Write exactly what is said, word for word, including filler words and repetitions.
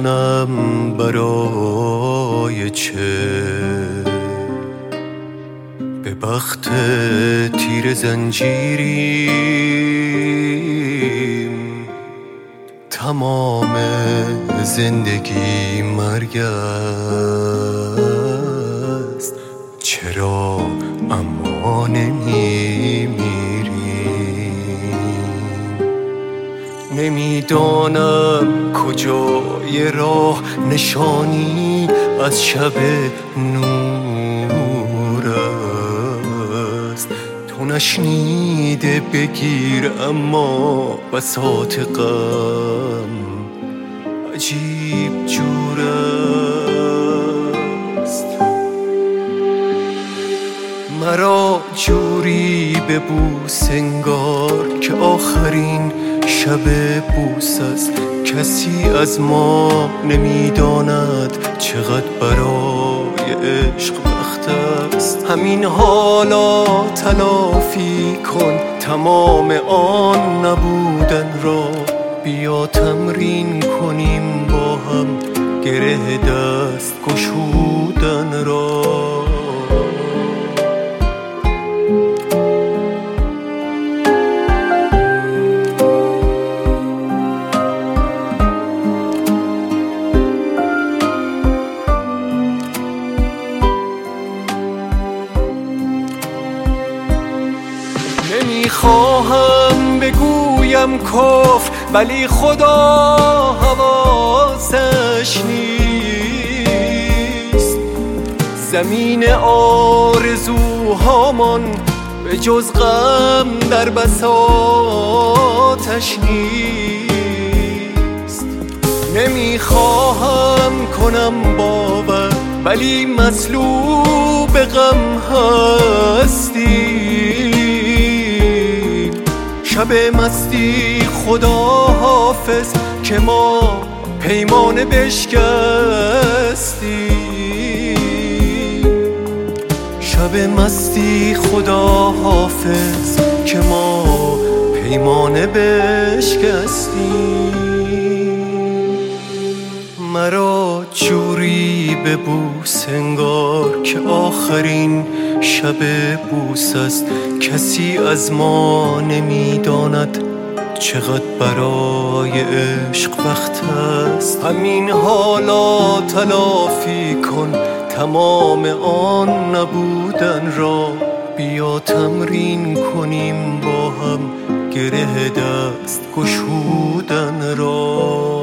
نمیدانم برای چه به بخت تیر زنجیریم، تمام زندگی مرگ است. چرا اما نمیمیریم؟ نمیدانم کجای راه نشانی از شب نور است. تو نشنیده بگیر اما بساط غم عجیب جور است. مرا جوری ببوس انگار که آخرین شب بوس است. کسی از ما نمیداند چقدر برای عشق وقت است. همین حالا تلافی کن تمام آن نبودن را. بیا تمرین کنیم با هم گره دست گشودن را. نمیخواهم بگویم کفر ولی خدا حواسش نیست. زمین آرزوهامان به جز غم در بساطش نیست. نمیخواهم کنم باور ولی مصلوب غم هستی. شب مستی خدا حافظ که ما پیمانه بشکستی. شب مستی خدا حافظ که ما پیمانه بشکستی. مرا جوری ببوس انگار که آخرین شب بوس است. کسی از ما نمیداند چقدر برای عشق وقت است. همین حالا تلافی کن تمام آن نبودن را. بیا تمرین کنیم با هم گره دست گشودن را.